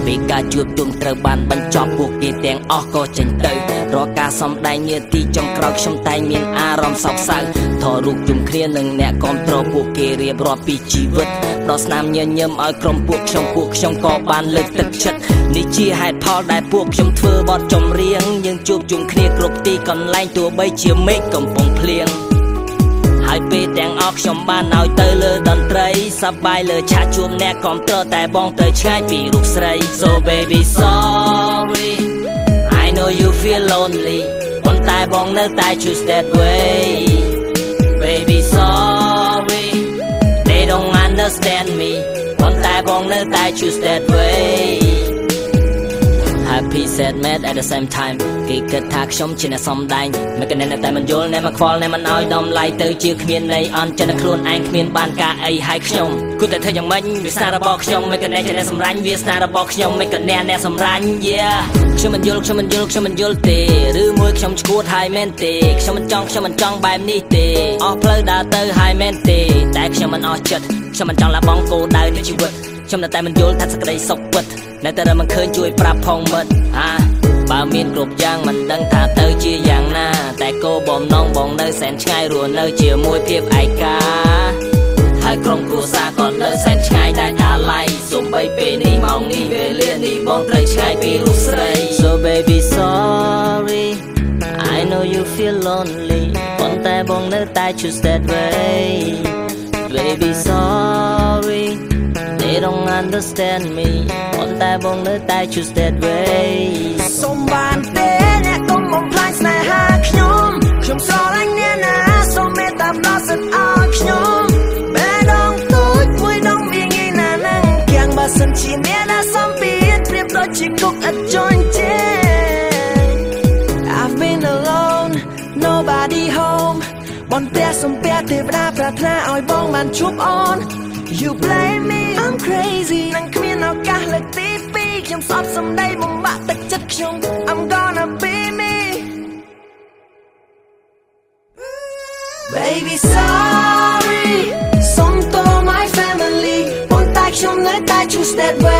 ពេលការជួបជុំត្រូវបានបញ្ចប់ពួកគេទាំងអស់ក៏ចេញទៅរកការសំដែងនាទីចុងក្រោយខ្ញុំតែងមានអារម្មណ៍សោកសៅថតរូបជុំគ្នានឹងអ្នកគាំទ្រពួកគេរៀបរាប់ពីជីវិតដល់ស្នាមញញឹមឲ្យក្រុមពួកខ្ញុំក៏បានលើកទឹកចិត្តនេះជាហេតុផលដែលពួកខ្ញុំធ្វើបទចម្រៀងយើងជួបជុំគ្នាគ្រប់ទីកន្លែងទោះបីជាមេឃកំពុងភ្លៀងហើយពេលទាំងអស់ខ្ញុំបានឲ្យទៅលើតន្ត្រីសប្បាយលើឆាកជួបអ្នកគាំទ្រតែបងទៅឆ្ងាយពីរូបស្រី So baby sorry I know you feel lonely ប៉ុន្តែបងនៅតែ choose that way Baby sorry They don't understand me ប៉ុន្តែបងនៅតែ choose that way Happy sad mad at the same time គេគិតថាខ្ញុំជាអ្នកសំដែងមិនកណែនតែមិនយល់ណែមកខ្វល់ណែមិនឲ្យដំឡៃទៅជាគ្មានន័យអន់ចិត្តខ្លួនឯងគ្មានបានការអីហើយខ្ញុំគូតែធ្វើយ៉ាងម៉េចវាស្នារបស់ខ្ញុំមិនកណែជាអ្នកសម្រាញ់វាស្នារបស់ខ្ញុំមិនកណែអ្នកសម្រាញ់ Yeah ខ្ញុំមិនយល់ទេឬមួយខ្ញុំឈួតហើយមែនទេខ្ញុំមិនចង់បែបនេះទេអស់ផ្លូវដើរទៅហើយមែនទេតែខ្ញុំមិនអស់ចិត្តខ្ញុំមិនចង់លះបង់គោលដៅនៃជីវិតខ្ញុំនៅតែមិនយល់ថាសេចក្តីសុខពិតនៅតែមិនឃើញជួយប្រាប់ផងមិត្តបើមានគ្រប់យ៉ាងមិនដឹងថាទៅជាយ៉ាងណាតែគោបំណងបងនៅសែនឆ្ងាយរស់នៅជាមួយភាពឯកាហើយក្រុមគ្រួសារក៏នៅសែនឆ្ងាយតែអាឡ័យសូម្បីពេលនេះម៉ោងនេះវេលានេះបងត្រូវឆ្ងាយពីរូបស្រី So baby sorry I know you feel lonely ប៉ុន្តែបងនៅតែ choose that way Baby sorry They don't understand me ប៉ុន្តែបងនៅតែ choose that way សូមបានទេអ្នកកុំបំផ្លាញស្នេហាខ្ញុំស្រឡាញ់អ្នកណាសូមមេត្តាផ្ដល់សិទ្ធិឲ្យខ្ញុំបែរដងទូចមួយដងវាងាយណាស់នឹងគៀងបើសិនជាអ្នកណាសំពីប្រៀបដូចជាគុកឥតជន់ជែង I've been alone nobody home បន្ទះសំពះទេវតាប្រាថ្នាឲ្យបងបានជួបអូនYou blame me I'm crazy នឹងគ្មានឱកាសលើកទី2ខ្ញុំស្អប់សម្ដីបំបាក់ទឹកចិត្តខ្ញុំ I'm gonna be me Baby sorry សុំត my family ប៉ុន្តែខ្ញុំនៅតែ choose that way